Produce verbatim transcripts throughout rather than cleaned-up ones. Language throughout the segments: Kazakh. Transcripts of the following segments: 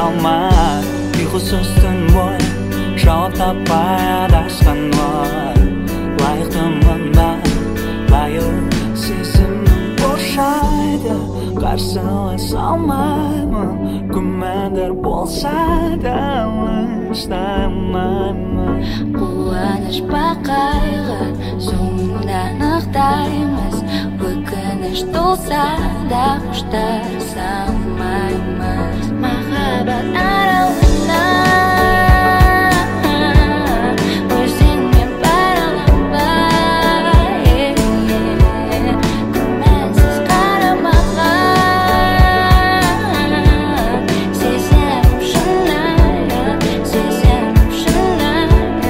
алмай ұйқысыз түн бойы жауап таппай адасқан ой лайықтымын ба баяу сезімім бұршайды қарсыласа алмаймын күмәндар болса да шыдамаймын қуаныш па қайғы соңында анықтаймыз өкініш толса да қоштаса алмаймыз махаббат аралығында өзіңмен параланбай күмәнсіз қарамаған сезем шынайы сезем шынайы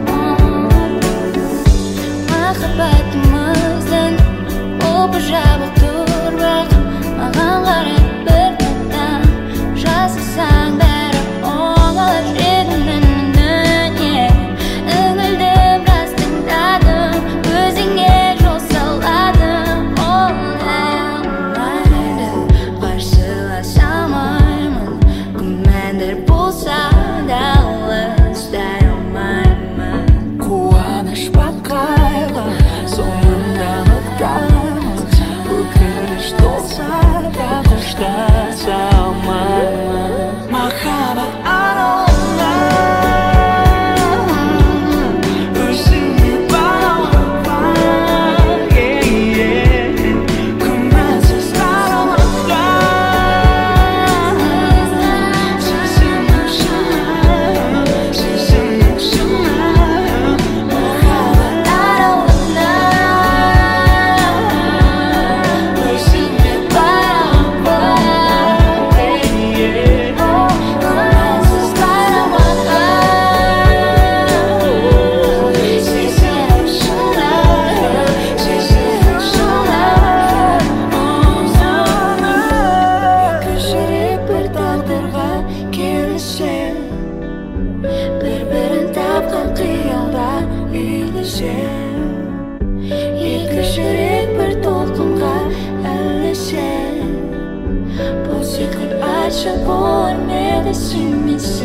махаббатымыздың опы жабық тұр бірақ маған қарап бір қадам жасасаң бәрі оңалар едім үніне үңілді біраз тыңдадым өзіңе жол саладым олай алмайды қарсыласа алмаймын күмәндар болса да алыстай алмаймын қуаныш па қайғы соңында ұмытамыз өкініш толса да қоштаса алмаймын махаббат аралығында өзіңмен параланбай күмәнсіз қарамаған сезімім шынайы сезімім шынайы махаббат аралығында өзіңмен параланбай күмәнсіз қарамаған сезем шынайы сезем шынайы екі жүрек бір тағдырға келісер бір-бірін тапқан қиялда үйлесер екі жүрек бір толқынға ілесер бұл секілді айтшы болар ма еді сүймесең